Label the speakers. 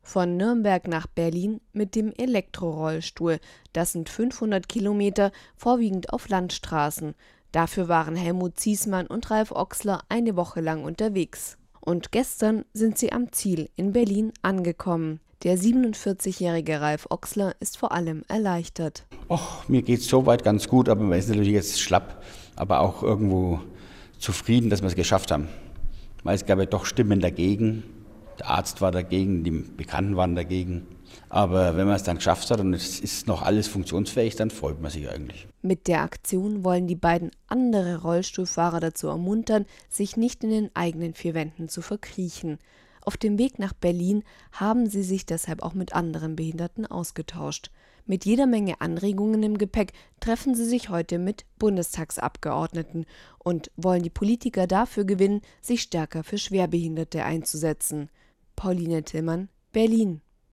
Speaker 1: Von Nürnberg nach Berlin mit dem Elektrorollstuhl. Das sind 500 Kilometer, vorwiegend auf Landstraßen. Dafür waren Helmut Ziesmann und Ralf Oxler eine Woche lang unterwegs. Und gestern sind sie am Ziel in Berlin angekommen. Der 47-jährige Ralf Oxler ist vor allem erleichtert.
Speaker 2: Och, mir geht's soweit ganz gut, aber man ist natürlich jetzt schlapp, aber auch irgendwo zufrieden, dass wir es geschafft haben. Weil es gab ja doch Stimmen dagegen. Der Arzt war dagegen, die Bekannten waren dagegen. Aber wenn man es dann geschafft hat und es ist noch alles funktionsfähig, dann freut man sich eigentlich.
Speaker 1: Mit der Aktion wollen die beiden andere Rollstuhlfahrer dazu ermuntern, sich nicht in den eigenen vier Wänden zu verkriechen. Auf dem Weg nach Berlin haben sie sich deshalb auch mit anderen Behinderten ausgetauscht. Mit jeder Menge Anregungen im Gepäck treffen sie sich heute mit Bundestagsabgeordneten und wollen die Politiker dafür gewinnen, sich stärker für Schwerbehinderte einzusetzen. Pauline Tillmann, Berlin.